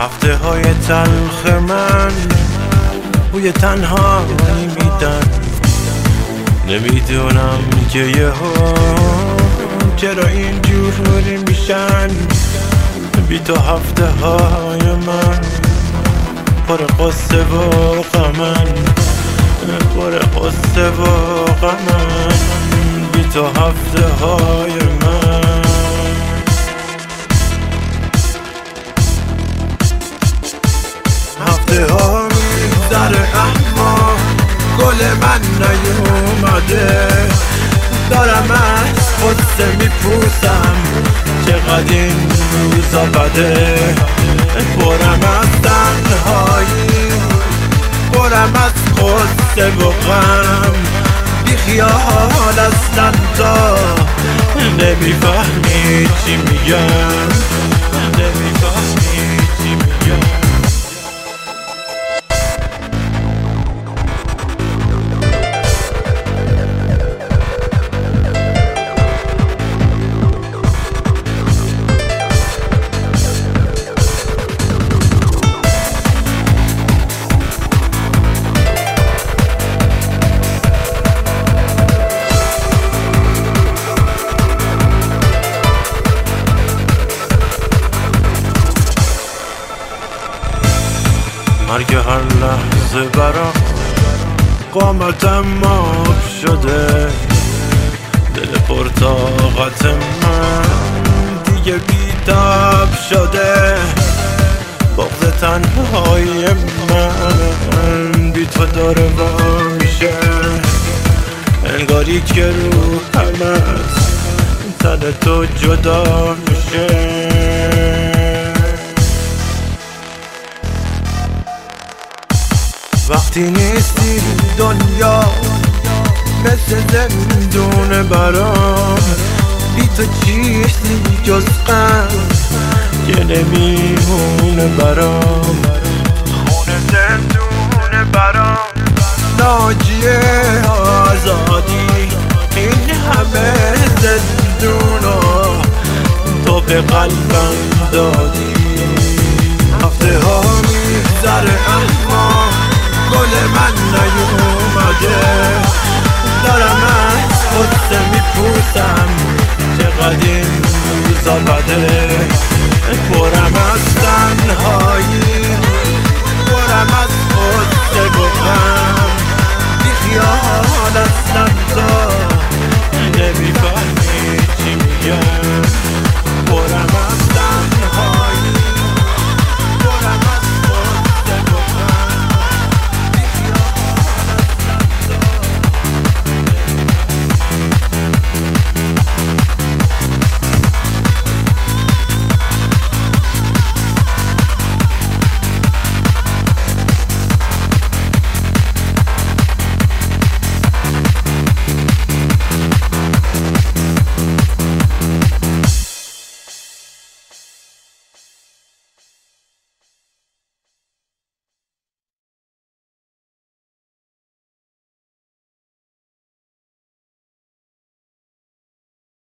هفته های تلخ من بوی تنهایی میدن. نمیدونم که یهو چرا اینجوری میشن. بی تو هفته های من پر قصه و غمن، پر قصه و غمن. بی تو هفته های من. هفته ها میگذره اما گل من نیومده. دارم از قصه میپوسم چقدر این روزا بده. برم از تنهایی، برم از قصه و غم. بی خیال اصلا تا نمیفهمی چی میگم، نمیفهمی چی میگم. مرگ هر لحظه برام قامتم آب شده. دل پرطاقت من دیگه بیتاب شده. بغض تنهای من بی تو داره وا میشه. انگاری که روحمت تن تو جدا میشه. وقتی نیستی دنیا مثل زندون برام. بی تو چیزی جز غم که نمیمونه برام. خونه زندون برام، ناجیه آزادی. این همه زندونا تو به قلبم دادی. هفته ها میگذره اما گل من نیومده. دارم از قصه میپوسم چقدر این روزا بده. برم از تنها